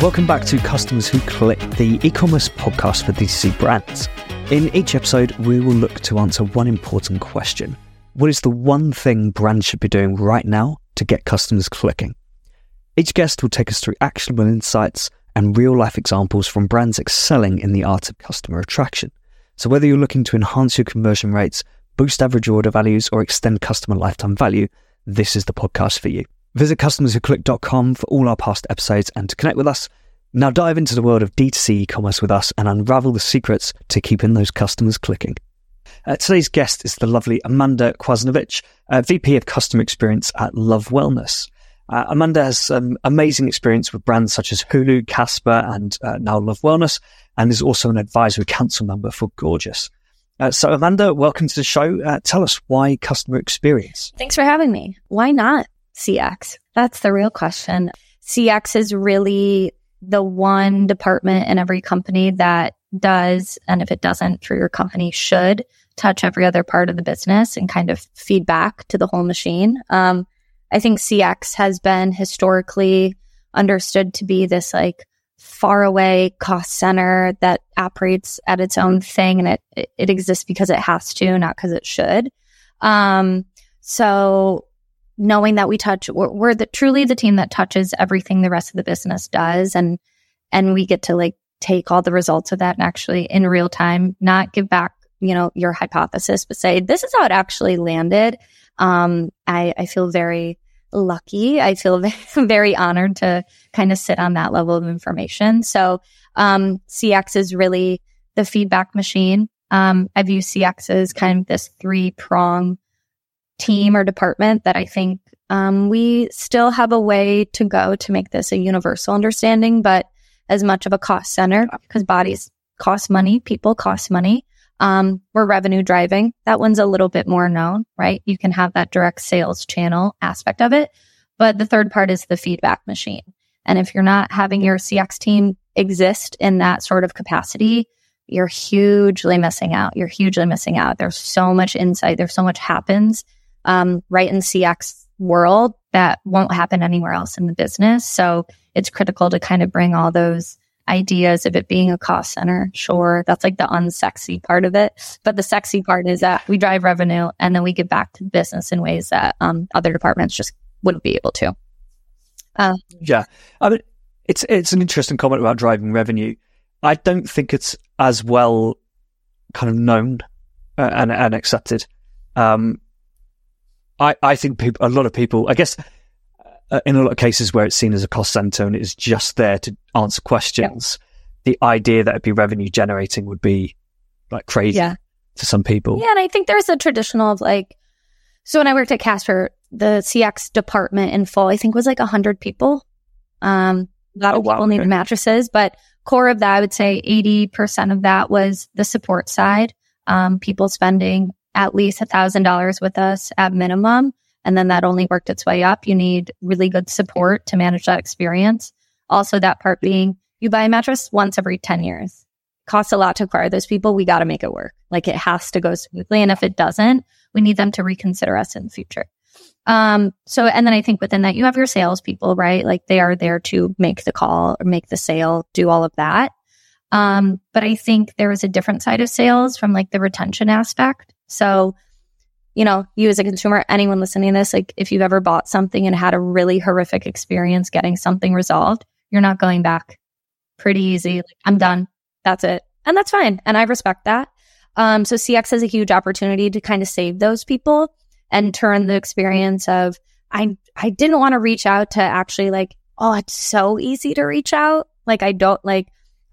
Welcome back to Customers Who Click, the e-commerce podcast for D2C brands. In each episode, we will look to answer one important question. What is the one thing brands should be doing right now to get customers clicking? Each guest will take us through actionable insights and real-life examples from brands excelling in the art of customer attraction. So whether you're looking to enhance your conversion rates, boost average order values, or extend customer lifetime value, this is the podcast for you. Visit customerswhoclick.com for all our past episodes and to connect with us. Now dive into the world of D2C e-commerce with us and unravel the secrets to keeping those customers clicking. Today's guest is the lovely Amanda Kwasnovich, VP of Customer Experience at Love Wellness. Amanda has some amazing experience with brands such as Hulu, Casper, and now Love Wellness, and is also an advisory council member for Gorgias. So Amanda, welcome to the show. Tell us why customer experience? Thanks for having me. Why not CX? That's the real question. CX is really the one department in every company that does, and if it doesn't for your company, should touch every other part of the business and kind of feed back to the whole machine. I think CX has been historically understood to be this like far away cost center that operates at its own thing, and it exists because it has to, not because it should. So knowing that we're truly the team that touches everything the rest of the business does, and we get to like take all the results of that and actually in real time, not give back, your hypothesis, but say, this is how it actually landed. I feel very lucky. I feel very honored to kind of sit on that level of information. So, CX is really the feedback machine. I view CX as kind of this 3-prong team or department that I think, we still have a way to go to make this a universal understanding, but as much of a cost center because bodies cost money, people cost money. We're revenue driving. That one's a little bit more known, right? You can have that direct sales channel aspect of it. But the third part is the feedback machine. And if you're not having your CX team exist in that sort of capacity, you're hugely missing out. There's so much insight. There's so much happens right in CX world that won't happen anywhere else in the business. So it's critical to kind of bring all those ideas of it being a cost center. Sure, that's like the unsexy part of it. But the sexy part is that we drive revenue and then we give back to the business in ways that other departments just wouldn't be able to. Yeah. I mean, it's an interesting comment about driving revenue. I don't think it's as well kind of known and accepted. I think a lot of people, I guess, in a lot of cases where it's seen as a cost center and it's just there to answer questions, the idea that it'd be revenue generating would be like crazy to some people. Yeah, and I think there's a traditional of like, so when I worked at Casper, the CX department in full, I think was like 100 people. A lot of people needed mattresses, but core of that, I would say 80% of that was the support side. People spending at least $1,000 with us at minimum. And then that only worked its way up. You need really good support to manage that experience. Also, that part being you buy a mattress once every 10 years. Costs a lot to acquire those people. We got to make it work. Like it has to go smoothly. And if it doesn't, we need them to reconsider us in the future. And then I think within that, you have your salespeople, right? Like they are there to make the call or make the sale, do all of that. But I think there is a different side of sales from like the retention aspect. So, you as a consumer, anyone listening to this, like if you've ever bought something and had a really horrific experience getting something resolved, you're not going back. Pretty easy. Like, I'm done. That's it. And that's fine. And I respect that. So CX has a huge opportunity to kind of save those people and turn the experience of, I didn't want to reach out to actually like, oh, it's so easy to reach out. Like I don't like,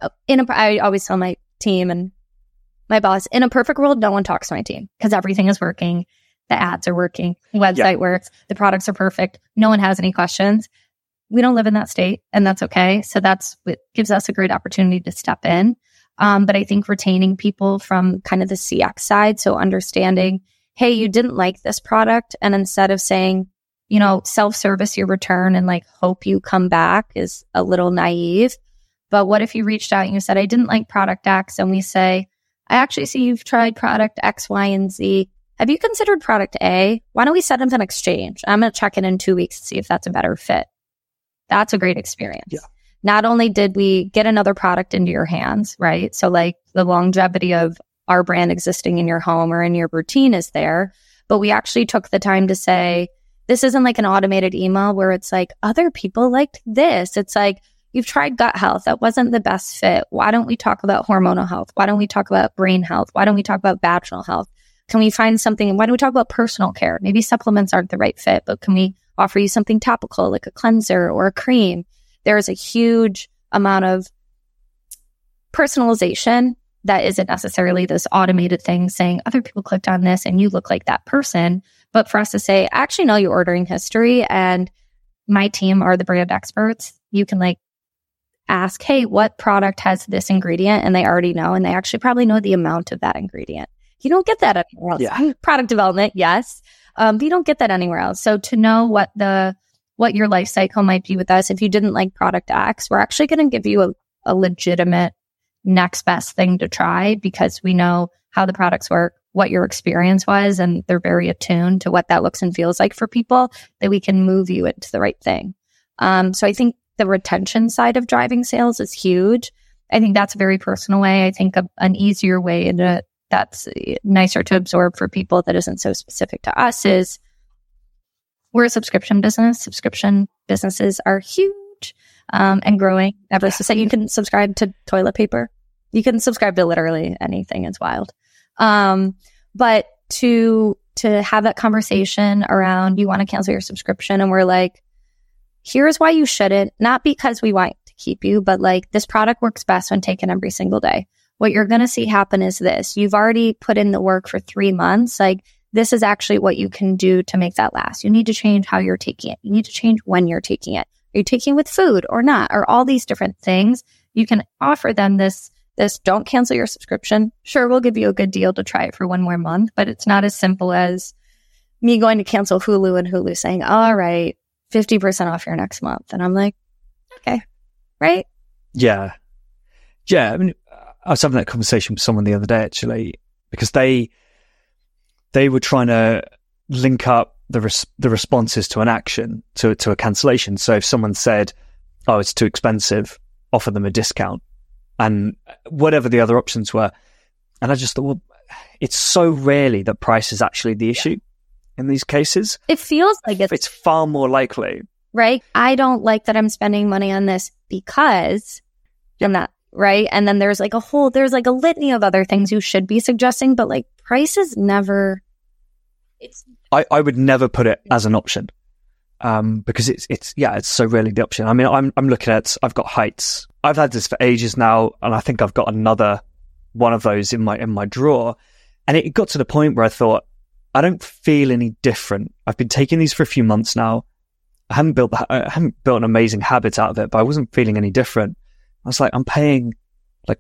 I always tell my team and my boss, in a perfect world, no one talks to my team because everything is working. The ads are working. The website works. The products are perfect. No one has any questions. We don't live in that state and that's okay. So that's what gives us a great opportunity to step in. But I think retaining people from kind of the CX side. So understanding, hey, you didn't like this product. And instead of saying, self-service your return and like hope you come back is a little naive. But what if you reached out and you said, I didn't like product X, and we say, I actually see you've tried product X, Y, and Z. Have you considered product A? Why don't we set up an exchange? I'm going to check in 2 weeks to see if that's a better fit. That's a great experience. Yeah. not only did we get another product into your hands, right? So like the longevity of our brand existing in your home or in your routine is there, but we actually took the time to say, this isn't like an automated email where it's like, other people liked this. It's like, you've tried gut health. That wasn't the best fit. Why don't we talk about hormonal health? Why don't we talk about brain health? Why don't we talk about vaginal health? Can we find something? Why don't we talk about personal care? Maybe supplements aren't the right fit, but can we offer you something topical like a cleanser or a cream? There is a huge amount of personalization that isn't necessarily this automated thing saying other people clicked on this and you look like that person. But for us to say, I actually know your ordering history and my team are the brand experts. You can like ask, hey, what product has this ingredient? And they already know, and they actually probably know the amount of that ingredient. You don't get that anywhere else. Yeah. Product development, yes. But you don't get that anywhere else. So to know what your life cycle might be with us, if you didn't like product X, we're actually going to give you a legitimate next best thing to try because we know how the products work, what your experience was, and they're very attuned to what that looks and feels like for people, that we can move you into the right thing. So I think the retention side of driving sales is huge. I think that's a very personal way. I think an easier way into that's nicer to absorb for people that isn't so specific to us is we're a subscription business. Subscription businesses are huge and growing ever so. So you can subscribe to toilet paper. You can subscribe to literally anything. It's wild. But to have that conversation around you want to cancel your subscription and we're like, here's why you shouldn't, not because we want to keep you, but like this product works best when taken every single day. What you're going to see happen is this. You've already put in the work for 3 months. Like this is actually what you can do to make that last. You need to change how you're taking it. You need to change when you're taking it. Are you taking it with food or not? Or all these different things. You can offer them this don't cancel your subscription. Sure, we'll give you a good deal to try it for 1 more month, but it's not as simple as me going to cancel Hulu and Hulu saying, all right, 50% off your next month. And I'm like, okay, right? Yeah. I mean, I was having that conversation with someone the other day, actually, because they were trying to link up the responses to an action, to a cancellation. So if someone said, oh, it's too expensive, offer them a discount and whatever the other options were. And I just thought, well, it's so rarely that price is actually the issue in these cases. It feels like it's far more likely. Right? I don't like that I'm spending money on this because I'm not, right? And then there's like a litany of other things you should be suggesting, but like price is never, I would never put it as an option. Because it's so rarely the option. I mean, I'm looking at, I've got Heights. I've had this for ages now, and I think I've got another one of those in my drawer. And it got to the point where I thought, I don't feel any different. I've been taking these for a few months now. I haven't built an amazing habit out of it, but I wasn't feeling any different. I was like, I'm paying like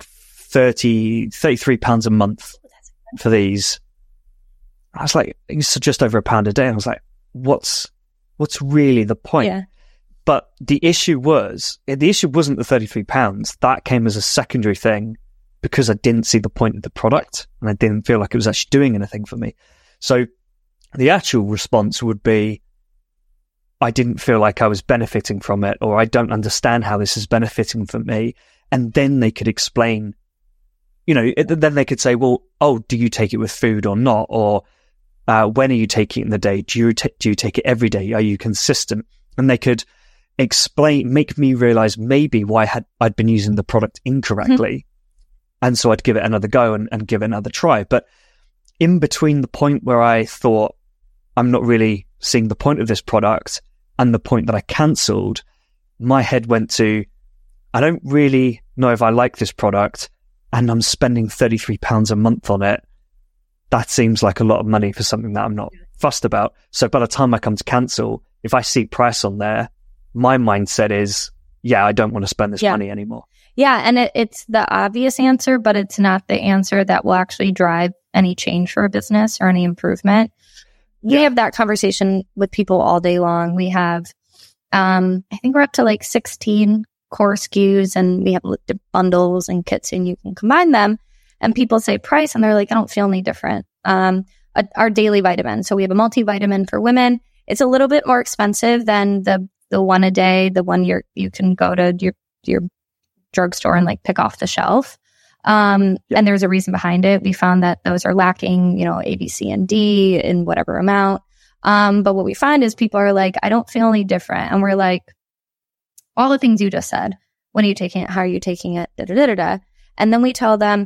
£33 a month for these. I was like, it's just over £1 a day. I was like, what's really the point? Yeah. But the issue wasn't the £33. That came as a secondary thing because I didn't see the point of the product and I didn't feel like it was actually doing anything for me. So the actual response would be, I didn't feel like I was benefiting from it, or I don't understand how this is benefiting for me. And then they could explain, then they could say, well, oh, do you take it with food or not? Or when are you taking it in the day? Do you take it every day? Are you consistent? And they could make me realize maybe why I'd been using the product incorrectly. Mm-hmm. And so I'd give it another go and give it another try. But in between the point where I thought, I'm not really seeing the point of this product and the point that I cancelled, my head went to, I don't really know if I like this product and I'm spending £33 a month on it. That seems like a lot of money for something that I'm not fussed about. So by the time I come to cancel, if I see price on there, my mindset is, I don't want to spend this money anymore. Yeah. And it's the obvious answer, but it's not the answer that will actually drive any change for a business or any improvement. We have that conversation with people all day long. We have, I think we're up to like 16 core SKUs and we have bundles and kits and you can combine them. And people say price and they're like, I don't feel any different. Our daily vitamin. So we have a multivitamin for women. It's a little bit more expensive than the one a day, the one you can go to your your drugstore and like pick off the shelf. And there's a reason behind it. We found that those are lacking, A, B, C, and D in whatever amount. But what we find is people are like, I don't feel any different. And we're like, all the things you just said. When are you taking it? How are you taking it? Da, da, da, da, da. And then we tell them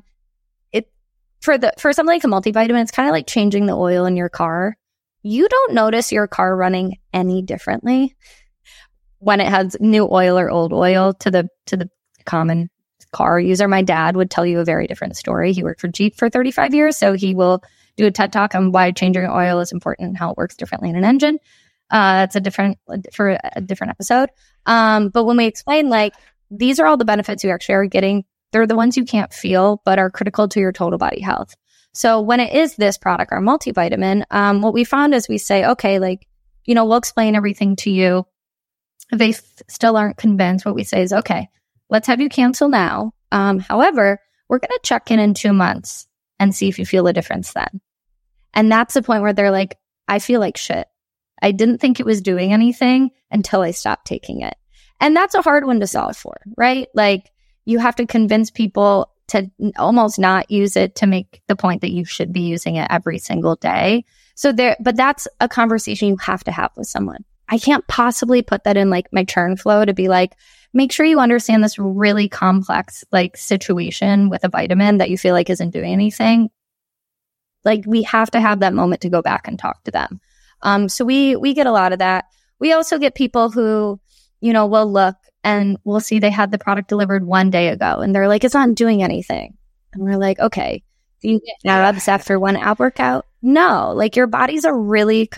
for something like a multivitamin, it's kind of like changing the oil in your car. You don't notice your car running any differently when it has new oil or old oil to the common car user. My dad would tell you a very different story. He worked for Jeep for 35 years, so he will do a TED Talk on why changing oil is important and how it works differently in an engine. That's a different episode. But when we explain, like, these are all the benefits you actually are getting, they're the ones you can't feel, but are critical to your total body health. So when it is this product, our multivitamin, what we found is we say, okay, like, we'll explain everything to you. If they still aren't convinced, what we say is, okay, let's have you cancel now. However, we're going to check in 2 months and see if you feel a difference then. And that's the point where they're like, I feel like shit. I didn't think it was doing anything until I stopped taking it. And that's a hard one to solve for, right? Like, you have to convince people to almost not use it to make the point that you should be using it every single day. But that's a conversation you have to have with someone. I can't possibly put that in like my churn flow to be like, make sure you understand this really complex like situation with a vitamin that you feel like isn't doing anything. Like, we have to have that moment to go back and talk to them. So we get a lot of that. We also get people who, will look and we'll see they had the product delivered 1 day ago and they're like, it's not doing anything. And we're like, okay, do you get abs after 1 ab workout? No, like your body's a really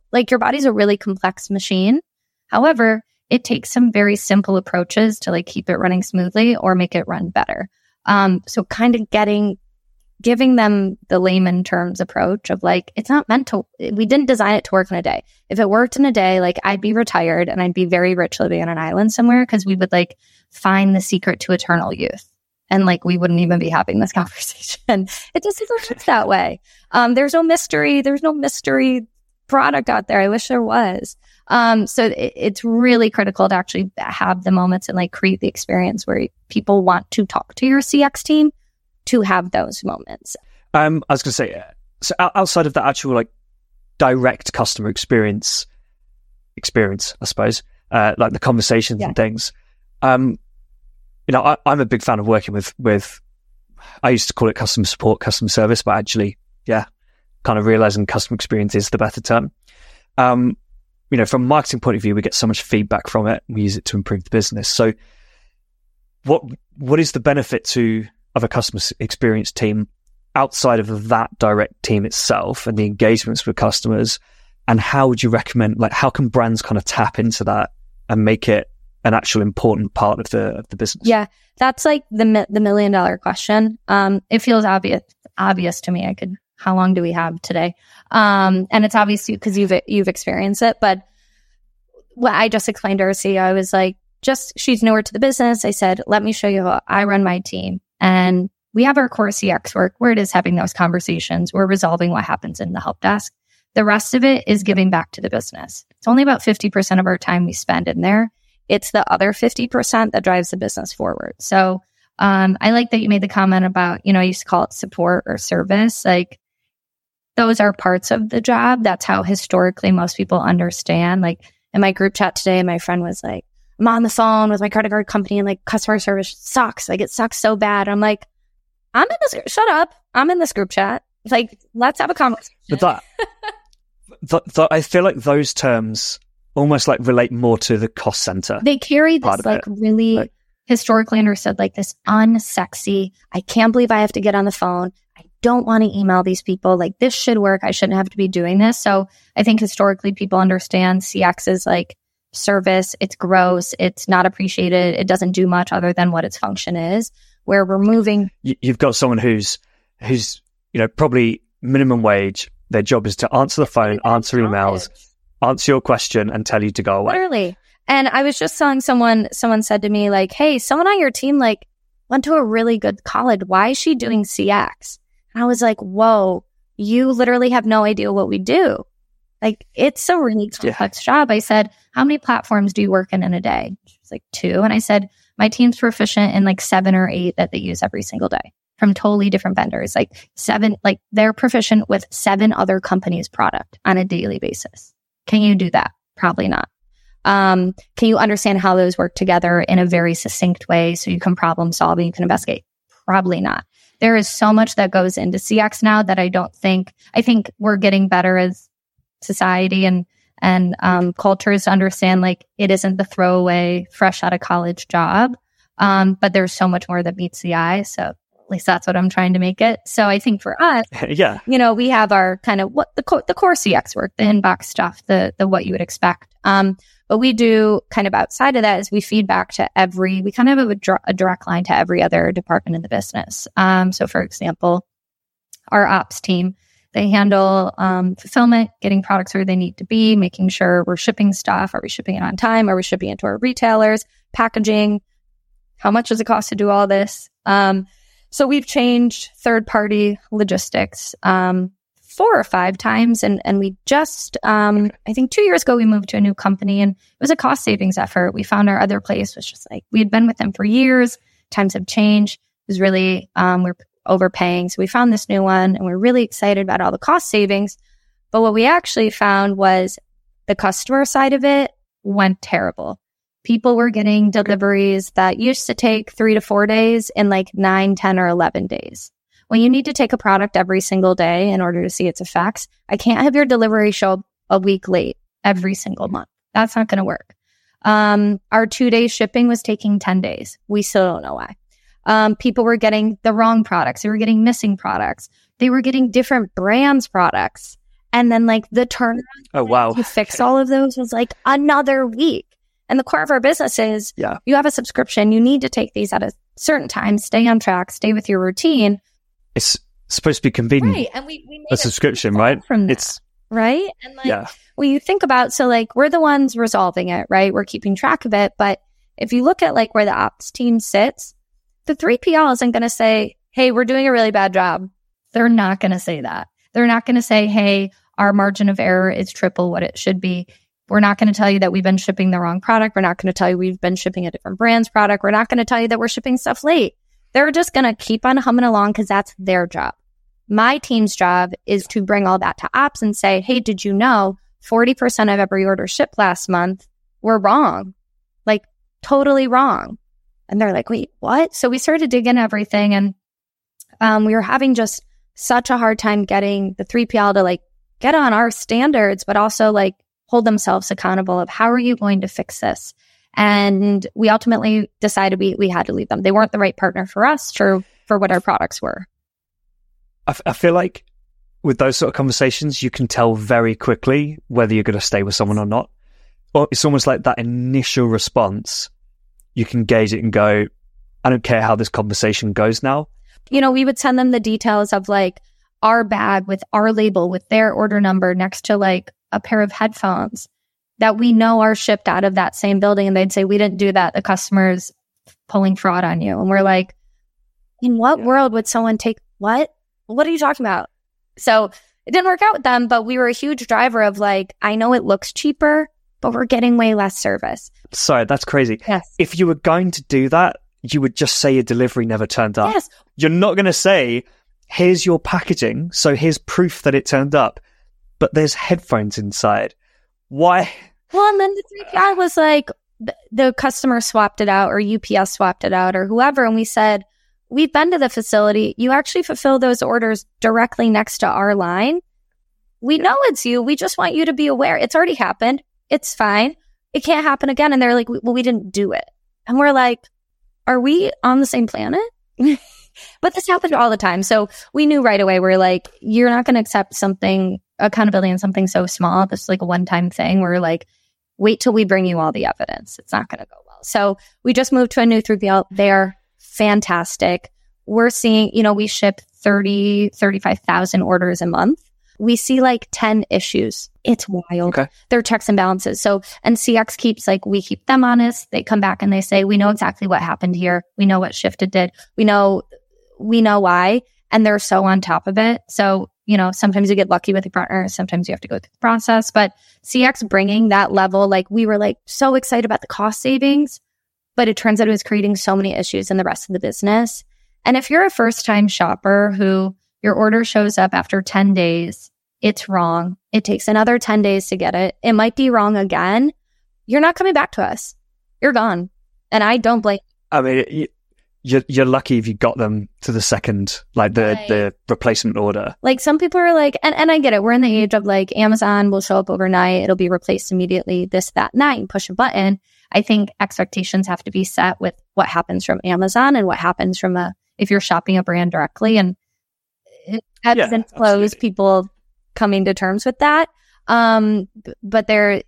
complex machine. However, it takes some very simple approaches to like keep it running smoothly or make it run better. So kind of giving them the layman terms approach of like, it's not meant to, we didn't design it to work in a day. If it worked in a day, like I'd be retired and I'd be very rich living on an island somewhere because we would like find the secret to eternal youth. And like, we wouldn't even be having this conversation. It just doesn't work that way. There's no mystery. There's no mystery product out there. I wish there was. So it's really critical to actually have the moments and like create the experience where people want to talk to your CX team to have those moments. I was going to say, so outside of the actual like direct customer experience, I suppose, like the conversations and things, I'm a big fan of working with, I used to call it customer support, customer service, but actually, kind of realizing customer experience is the better term. From a marketing point of view, we get so much feedback from it. We use it to improve the business. So what is the benefit of a customer experience team outside of that direct team itself and the engagements with customers? And how would you recommend, like, how can brands kind of tap into that and make it an actual important part of the business? Yeah, that's like the $1 million question. It feels obvious to me. How long do we have today? And it's obvious because you've experienced it. But what I just explained to our CEO, I was like, she's newer to the business. I said, let me show you how I run my team. And we have our core CX work where it is having those conversations. We're resolving what happens in the help desk. The rest of it is giving back to the business. It's only about 50% of our time we spend in there. It's the other 50% that drives the business forward. So I like that you made the comment about, I used to call it support or service. Like, those are parts of the job. That's how historically most people understand. Like, in my group chat today, my friend was like, I'm on the phone with my credit card company and like customer service sucks. Like, it sucks so bad. I'm like, shut up. I'm in this group chat. Like, let's have a conversation. But I feel like those terms almost like relate more to the cost center. They carry this like really historically understood, like this unsexy, I can't believe I have to get on the phone. I don't want to email these people. Like, this should work. I shouldn't have to be doing this. So I think historically people understand CX is like service. It's gross. It's not appreciated. It doesn't do much other than what its function is. Where we're moving. You've got someone who's probably minimum wage. Their job is to answer the phone, answer emails, answer your question, and tell you to go away. Literally. And I was just telling someone said to me, like, hey, someone on your team, like, went to a really good college. Why is she doing CX? And I was like, whoa, you literally have no idea what we do. Like, it's a really complex job. I said, how many platforms do you work in a day? She was like, 2. And I said, My team's proficient in like 7 or 8 that they use every single day from totally different vendors. Like 7, like they're proficient with 7 other companies' product on a daily basis. Can you do that? Probably not. Can you understand how those work together in a very succinct way so you can problem solve and you can investigate? Probably not. There is so much that goes into CX now that I think we're getting better as society and cultures to understand like it isn't the throwaway fresh out of college job. But there's so much more that meets the eye. So at least that's what I'm trying to make it. So I think for us, we have our kind of what the core CX work, the inbox stuff, the what you would expect. But we do kind of outside of that is we feed back to we kind of have a direct line to every other department in the business. So for example, our ops team, they handle fulfillment, getting products where they need to be, making sure we're shipping stuff. Are we shipping it on time? Are we shipping it to our retailers? Packaging. How much does it cost to do all this? So we've changed third-party logistics 4 or 5 times. And we just, I think 2 years ago, we moved to a new company and it was a cost savings effort. We found our other place was just like, we had been with them for years. Times have changed. It was really, we're overpaying. So we found this new one and we're really excited about all the cost savings. But what we actually found was the customer side of it went terrible. People were getting deliveries that used to take 3 to 4 days in like 9, 10, or 11 days. When you need to take a product every single day in order to see its effects, I can't have your delivery show up a week late every single month. That's not going to work. Our 2-day shipping was taking 10 days. We still don't know why. People were getting the wrong products. They were getting missing products. They were getting different brands products. And then like the turnaround to fix all of those was like another week. And the core of our business is you have a subscription. You need to take these at a certain time, stay on track, stay with your routine. It's supposed to be convenient. Right. And we made a subscription, right? From that, right? And like, when you think about, so like we're the ones resolving it, right? We're keeping track of it. But if you look at like where the ops team sits, the 3PL isn't going to say, hey, we're doing a really bad job. They're not going to say that. They're not going to say, hey, our margin of error is triple what it should be. We're not going to tell you that we've been shipping the wrong product. We're not going to tell you we've been shipping a different brand's product. We're not going to tell you that we're shipping stuff late. They're just going to keep on humming along because that's their job. My team's job is to bring all that to ops and say, hey, did you know 40% of every order shipped last month were wrong? Like totally wrong. And they're like, wait, what? So we started digging everything and we were having just such a hard time getting the 3PL to like get on our standards, but also like hold themselves accountable of how are you going to fix this? And we ultimately decided we had to leave them. They weren't the right partner for us for what our products were. I feel like with those sort of conversations, you can tell very quickly whether you're going to stay with someone or not. Or it's almost like that initial response. You can gauge it and go, I don't care how this conversation goes now. You know, we would send them the details of like our bag with our label, with their order number next to like a pair of headphones that we know are shipped out of that same building. And they'd say, we didn't do that. The customer's pulling fraud on you. And we're like, in what world would someone take what? What are you talking about? So it didn't work out with them, but we were a huge driver of like, I know it looks cheaper, but we're getting way less service. Sorry, that's crazy. Yes. If you were going to do that, you would just say your delivery never turned up. Yes. You're not going to say, here's your packaging, so here's proof that it turned up, but there's headphones inside. Why? Well, and then the 3PI was like, the customer swapped it out or UPS swapped it out or whoever. And we said, we've been to the facility. You actually fulfill those orders directly next to our line. We know it's you. We just want you to be aware. It's already happened. It's fine. It can't happen again. And they're like, well, we didn't do it. And we're like, are we on the same planet? But this happened all the time. So we knew right away, we're like, you're not going to accept something, accountability in something so small. This is like a one-time thing. We're like, wait till we bring you all the evidence. It's not going to go well. So we just moved to a new 3PL. They're fantastic. We're seeing, you know, we ship 35,000 orders a month. We see like 10 issues. It's wild. Okay. They're checks and balances. So, and CX keeps like, we keep them honest. They come back and they say, we know exactly what happened here. We know what Shifted did. We know why. And they're so on top of it. So, you know, sometimes you get lucky with a partner. Sometimes you have to go through the process. But CX bringing that level, like we were like so excited about the cost savings. but it turns out it was creating so many issues in the rest of the business. And if you're a first-time shopper who your order shows up after 10 days, it's wrong. It takes another 10 days to get it. It might be wrong again. You're not coming back to us. You're gone. And I don't blame you. I mean, you're lucky if you got them to the second, like the replacement order. Like some people are like, and I get it. We're in the age of like Amazon will show up overnight. It'll be replaced immediately. This, that, night, and push a button. I think expectations have to be set with what happens from Amazon and what happens from if you're shopping a brand directly, and it ebbs and flows, people coming to terms with that. But there's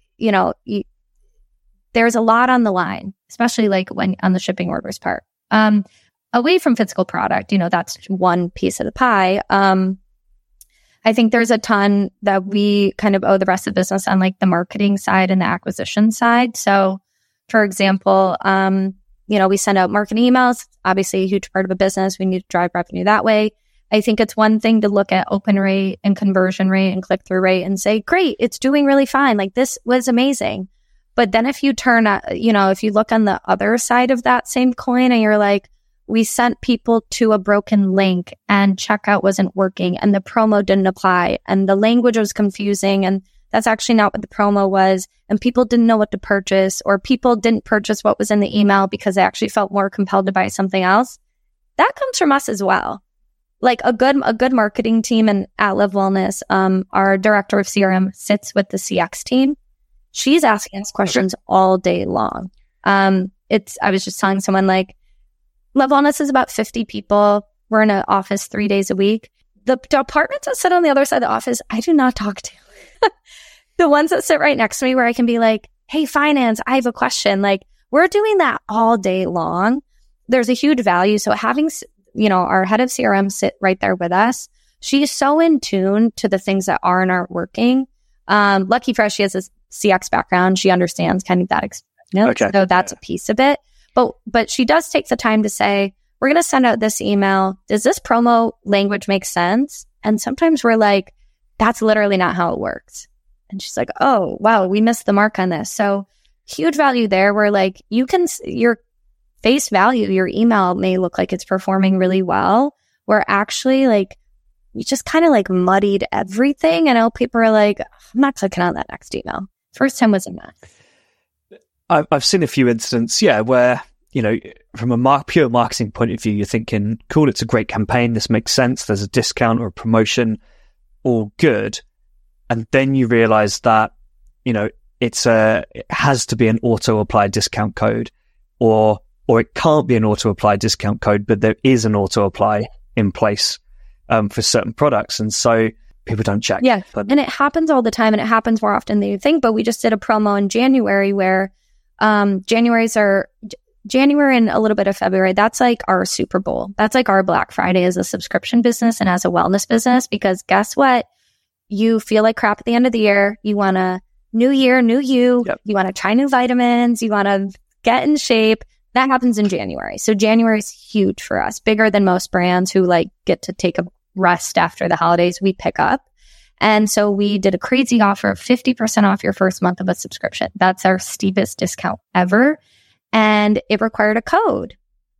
a lot on the line, especially like when on the shipping orders part. Away from physical product, that's one piece of the pie. I think there's a ton that we kind of owe the rest of the business on like the marketing side and the acquisition side. So for example, we send out marketing emails, obviously a huge part of a business. We need to drive revenue that way. I think it's one thing to look at open rate and conversion rate and click-through rate and say, great, it's doing really fine. Like this was amazing. But then if you if you look on the other side of that same coin and you're like, we sent people to a broken link and checkout wasn't working and the promo didn't apply and the language was confusing and that's actually not what the promo was, and people didn't know what to purchase, or people didn't purchase what was in the email because they actually felt more compelled to buy something else. That comes from us as well. Like a good marketing team, and at Live Wellness, our director of CRM sits with the CX team. She's asking us questions all day long. I was just telling someone like, Live Wellness is about 50 people. We're in an office 3 days a week. The departments that sit on the other side of the office, I do not talk to. The ones that sit right next to me where I can be like, hey, finance, I have a question. Like we're doing that all day long. There's a huge value. So having, our head of CRM sit right there with us, she's so in tune to the things that are and aren't working. Lucky for us, she has a CX background. She understands kind of that experience. Okay. So that's a piece of it. But she does take the time to say, we're going to send out this email. Does this promo language make sense? And sometimes we're like, that's literally not how it works. And she's like, oh, wow, we missed the mark on this. So huge value there where like your face value, your email may look like it's performing really well, where actually like we just kind of like muddied everything. And now people are like, I'm not clicking on that next email. First time was a mess. I've seen a few instances, where, from a pure marketing point of view, you're thinking, cool, it's a great campaign. This makes sense. There's a discount or a promotion, all good. And then you realize that, it has to be an auto-applied discount code or it can't be an auto-applied discount code, but there is an auto-apply in place for certain products. And so people don't check. Yeah. And it happens all the time and it happens more often than you think. But we just did a promo in January where January and a little bit of February, that's like our Super Bowl. That's like our Black Friday as a subscription business and as a wellness business, because guess what? You feel like crap at the end of the year. You want a new year, new you. Yep. You want to try new vitamins. You want to get in shape. That happens in January. So January is huge for us, bigger than most brands who like get to take a rest after the holidays. We pick up. And so we did a crazy offer of 50% off your first month of a subscription. That's our steepest discount ever. And it required a code.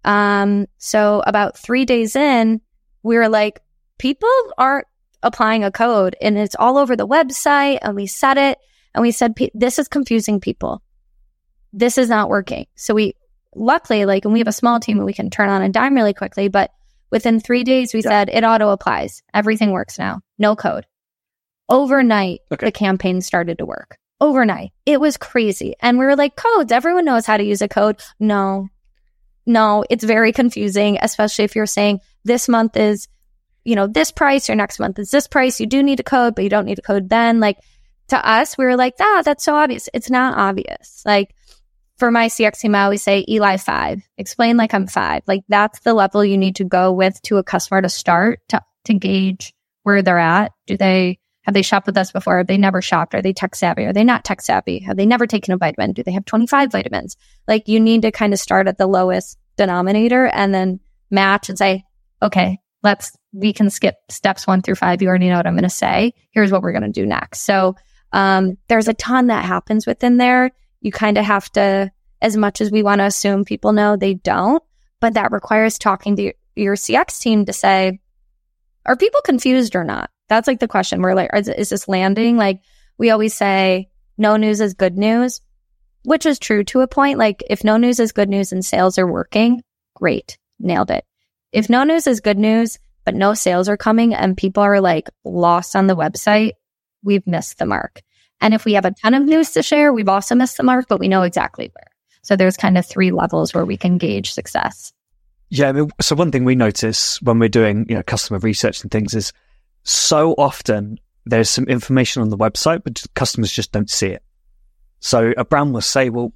So about 3 days in, we were like, people aren't applying a code, and it's all over the website. And we said it, and we said, this is confusing people. This is not working. So we luckily, and we have a small team and we can turn on a dime really quickly, but within 3 days, we said it auto applies. Everything works now. No code. Overnight, the campaign started to work. Overnight. It was crazy. And we were like, codes, everyone knows how to use a code. No, it's very confusing, especially if you're saying this month is, this price, or next month is this price. You do need a code, but you don't need a code then. Like to us, we were like, that's so obvious. It's not obvious. Like for my CX team, I always say Eli 5, explain like I'm 5. Like that's the level you need to go with to a customer to start to gauge where they're at. Have they shopped with us before? Have they never shopped? Are they tech savvy? Are they not tech savvy? Have they never taken a vitamin? Do they have 25 vitamins? Like you need to kind of start at the lowest denominator and then match and say, okay, we can skip steps 1 through 5. You already know what I'm going to say. Here's what we're going to do next. So there's a ton that happens within there. You kind of have to, as much as we want to assume people know, they don't. But that requires talking to your CX team to say, are people confused or not? That's like the question. We're like, is this landing? Like we always say, no news is good news, which is true to a point. Like if no news is good news and sales are working, great, nailed it. If no news is good news, but no sales are coming and people are like lost on the website, we've missed the mark. And if we have a ton of news to share, we've also missed the mark, but we know exactly where. So there's kind of 3 levels where we can gauge success. Yeah. I mean, so one thing we notice when we're doing, customer research and things is so often there's some information on the website, but customers just don't see it. So a brand will say, well,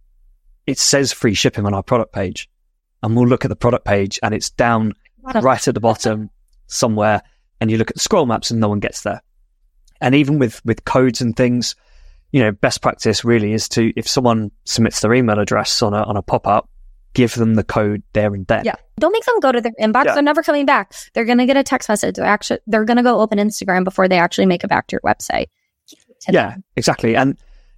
it says free shipping on our product page. And we'll look at the product page and it's down right at the bottom somewhere. And you look at the scroll maps and no one gets there. And even with codes and things, best practice really is to, if someone submits their email address on a pop-up, give them the code there and then. Yeah. Don't make them go to their inbox. Yeah. They're never coming back. They're going to get a text message. They're going to go open Instagram before they actually make it back to your website. Yeah, exactly. And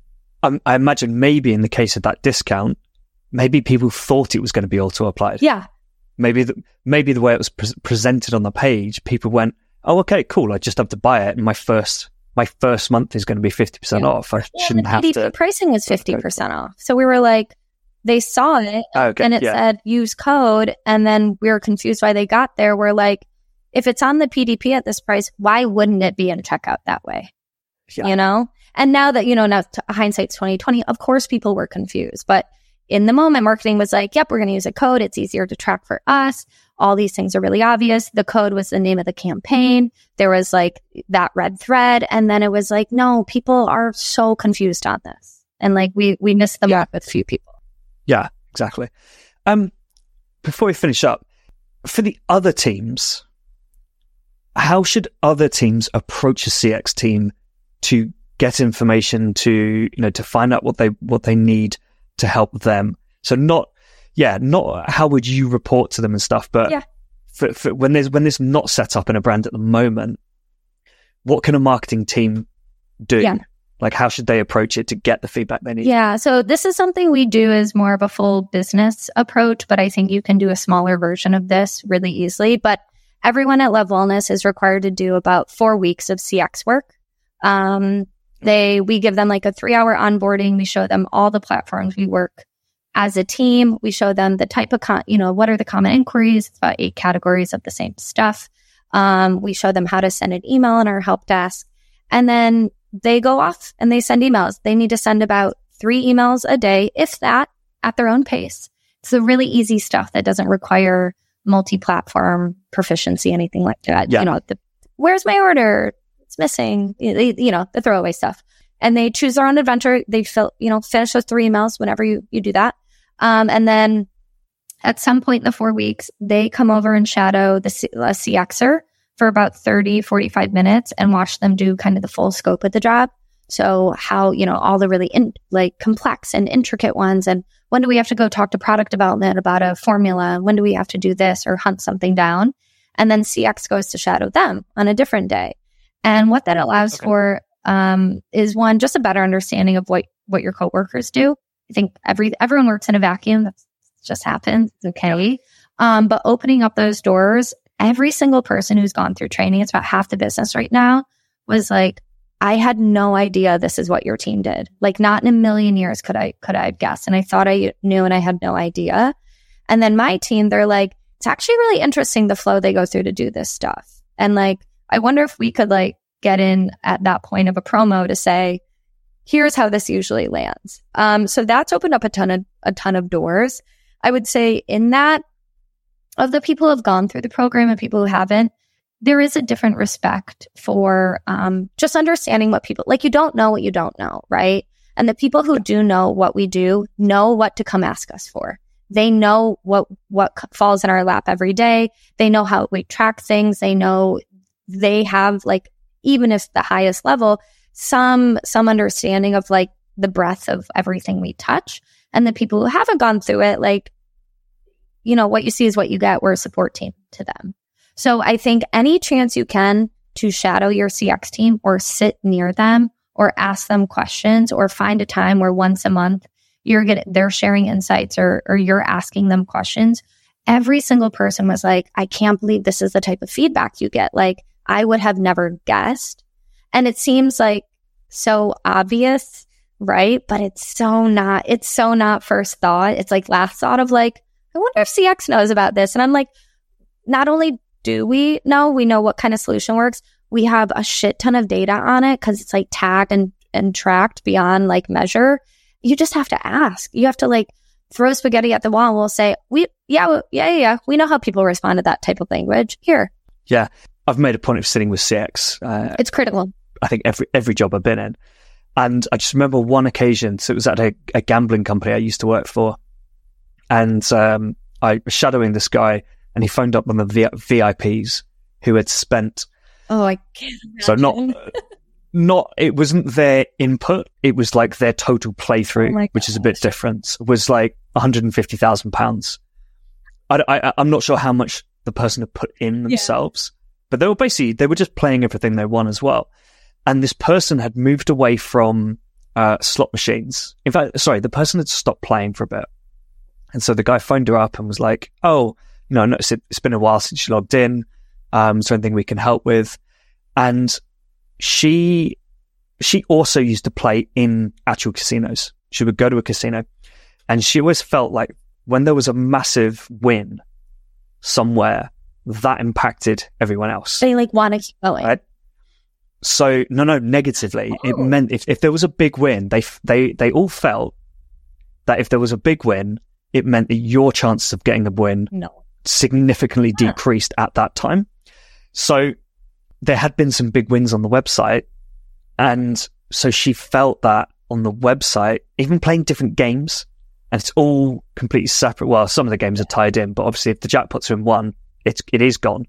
I imagine maybe in the case of that discount, maybe people thought it was going to be auto-applied. Yeah. Maybe the way it was presented on the page, people went, oh, okay, cool. I just have to buy it. And my first month is going to be 50% off. I shouldn't have to. Pricing was 50% off. So we were like, they saw it and it said use code. And then we were confused why they got there. We're like, if it's on the PDP at this price, why wouldn't it be in checkout that way? Yeah. And now that, now hindsight's 2020, of course people were confused. But in the moment, marketing was like, yep, we're going to use a code. It's easier to track for us. All these things are really obvious. The code was the name of the campaign. There was like that red thread. And then it was like, no, people are so confused on this. And like we missed the mark with a few people. Yeah, exactly. Before we finish up, for the other teams, how should other teams approach a CX team to get information, to find out what they need to help them? So not how would you report to them and stuff, but for when there's not set up in a brand at the moment, what can a marketing team do? Yeah. Like how should they approach it to get the feedback they need? Yeah, so this is something we do as more of a full business approach, but I think you can do a smaller version of this really easily. But everyone at Love Wellness is required to do about 4 weeks of CX work. We give them like a 3-hour onboarding. We show them all the platforms we work as a team. We show them the type of, what are the common inquiries? It's about 8 categories of the same stuff. We show them how to send an email on our help desk. And then they go off and they send emails. They need to send about 3 emails a day, if that, at their own pace. It's the really easy stuff that doesn't require multi-platform proficiency, anything like that. Yeah. Where's my order? It's missing, the throwaway stuff. And they choose their own adventure. They finish those 3 emails whenever you do that. And then at some point in the 4 weeks, they come over and shadow a CXer for about 30, 45 minutes and watch them do kind of the full scope of the job. So how, all the really complex and intricate ones. And when do we have to go talk to product development about a formula? When do we have to do this or hunt something down? And then CX goes to shadow them on a different day. And what that allows for is one, just a better understanding of what your coworkers do. I think everyone works in a vacuum. That just happens. It's okay. But opening up those doors, every single person who's gone through training, it's about half the business right now, was like, I had no idea this is what your team did. Like not in a million years could I have guessed. And I thought I knew and I had no idea. And then my team, they're like, it's actually really interesting the flow they go through to do this stuff. And like, I wonder if we could get in at that point of a promo to say, here's how this usually lands. So that's opened up a ton of doors. I would say in that, of the people who have gone through the program and people who haven't, there is a different respect for just understanding what people, you don't know what you don't know, right? And the people who do know what we do know what to come ask us for. They know what falls in our lap every day. They know how we track things. They know they have even if the highest level, some understanding of the breadth of everything we touch. And the people who haven't gone through it, what you see is what you get. We're a support team to them. So I think any chance you can to shadow your CX team or sit near them or ask them questions or find a time where once a month they're sharing insights or you're asking them questions. Every single person was like, I can't believe this is the type of feedback you get. Like, I would have never guessed. And it seems like so obvious, right? But it's so not first thought. It's like last thought of like, I wonder if CX knows about this. And I'm like, not only do we know what kind of solution works, we have a shit ton of data on it because it's like tagged and tracked beyond like measure. You just have to ask. You have to like throw spaghetti at the wall and we'll say, we know how people respond to that type of language. Here. Yeah. I've made a point of sitting with CX. It's critical. I think every job I've been in. And I just remember one occasion, so it was at a gambling company I used to work for. And I was shadowing this guy and he phoned up one of the VIPs who had spent... Oh, I can't So imagine. it wasn't their input, it was like their total playthrough, which is a bit different. It was like £150,000. I'm not sure how much the person had put in themselves, but they were just playing everything they won as well. And this person had moved away from slot machines. In fact, the person had stopped playing for a bit. And so the guy phoned her up and was like, oh, I noticed it's been a while since you logged in. Is there anything we can help with? And she also used to play in actual casinos. She would go to a casino and she always felt like when there was a massive win somewhere, that impacted everyone else. They like want to keep going. Right? So no, negatively. Oh. It meant if there was a big win, they all felt that if there was a big win, it meant that your chances of getting a win significantly decreased at that time. So there had been some big wins on the website. And so she felt that on the website, even playing different games, and it's all completely separate. Well, some of the games are tied in, but obviously if the jackpots are in one, it is gone.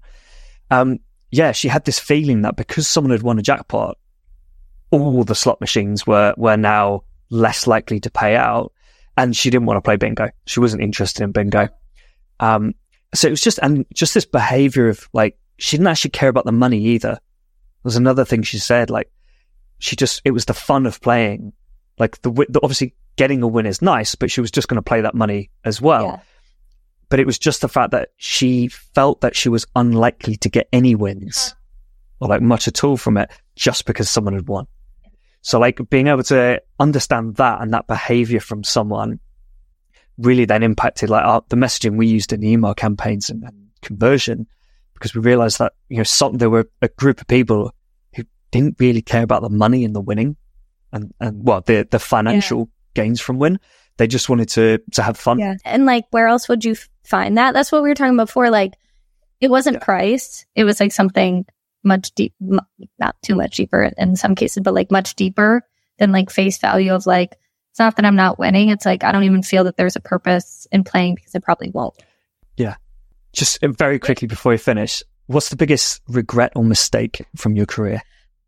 She had this feeling that because someone had won a jackpot, all the slot machines were now less likely to pay out, and she didn't want to play bingo. She wasn't interested in bingo. So it was just this behavior of like, she didn't actually care about the money either. There's another thing she said, like, it was the fun of playing. Like obviously getting a win is nice, but she was just going to play that money as well. Yeah. But it was just the fact that she felt that she was unlikely to get any wins or like much at all from it just because someone had won. So like being able to understand that and that behavior from someone really then impacted like the messaging we used in the email campaigns and conversion, because we realized that, there were a group of people who didn't really care about the money and the winning and the financial gains from win. They just wanted to have fun. Yeah. And like, where else would you find that? That's what we were talking about before. Like, it wasn't price. It was like something much deep, not too much deeper in some cases, but like much deeper than like face value of like, it's not that I'm not winning. It's like, I don't even feel that there's a purpose in playing because I probably won't. Yeah. Just very quickly before we finish, what's the biggest regret or mistake from your career?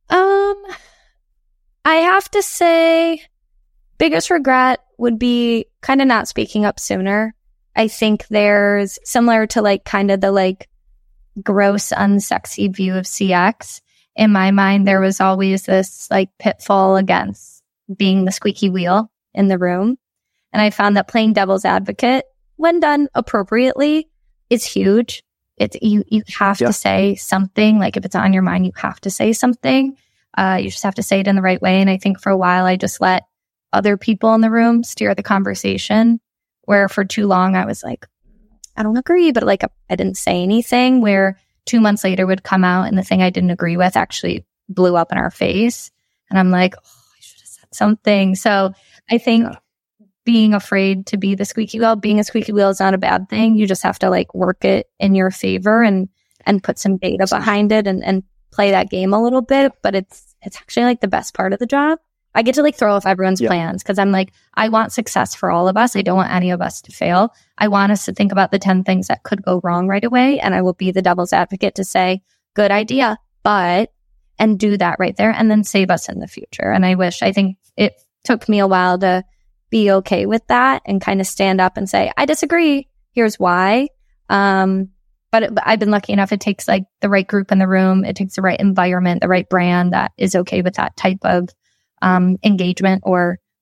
I have to say biggest regret would be kind of not speaking up sooner. I think there's similar to like kind of the like gross, unsexy view of CX. In my mind, there was always this like pitfall against being the squeaky wheel in the room. And I found that playing devil's advocate, when done appropriately, is huge. You have to say something. Like if it's on your mind, you have to say something. You just have to say it in the right way. And I think for a while, I just let other people in the room steer the conversation, where for too long I was like, I don't agree, but like I didn't say anything, where 2 months later would come out and the thing I didn't agree with actually blew up in our face. And I'm like, oh, I should have said something. So I think being afraid to be the squeaky wheel, being a squeaky wheel is not a bad thing. You just have to like work it in your favor and put some data behind it and play that game a little bit. But it's actually like the best part of the job. I get to like throw off everyone's plans because I'm like, I want success for all of us. I don't want any of us to fail. I want us to think about the 10 things that could go wrong right away. And I will be the devil's advocate to say, good idea, and do that right there and then save us in the future. And I think it took me a while to be okay with that and kind of stand up and say, I disagree. Here's why. But I've been lucky enough. It takes like the right group in the room. It takes the right environment, the right brand that is okay with that type of engagement or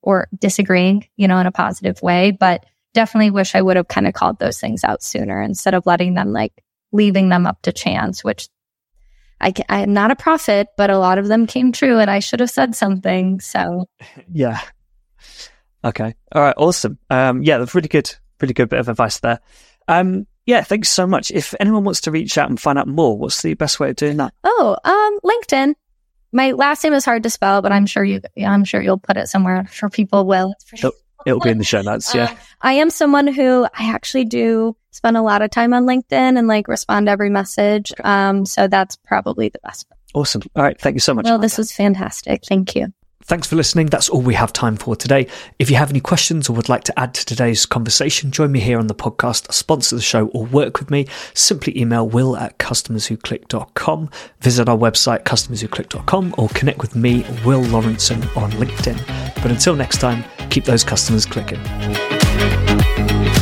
or disagreeing, in a positive way, but definitely wish I would have kind of called those things out sooner instead of letting them leaving them up to chance, which I'm not a prophet, but a lot of them came true and I should have said something. So yeah. Okay. All right. Awesome. That's really good bit of advice there. Thanks so much. If anyone wants to reach out and find out more, what's the best way of doing that? LinkedIn. My last name is hard to spell, but I'm sure you'll put it somewhere. I'm sure people will. It'll be in the show notes. Yeah. I am someone who I actually do spend a lot of time on LinkedIn and respond to every message. So that's probably the best. Awesome. All right. Thank you so much. Well, this was fantastic. Thank you. Thanks for listening. That's all we have time for today. If you have any questions or would like to add to today's conversation, join me here on the podcast, sponsor the show, or work with me. Simply email will@customerswhoclick.com, visit our website, customerswhoclick.com, or connect with me, Will Lawrenson, on LinkedIn. But until next time, keep those customers clicking.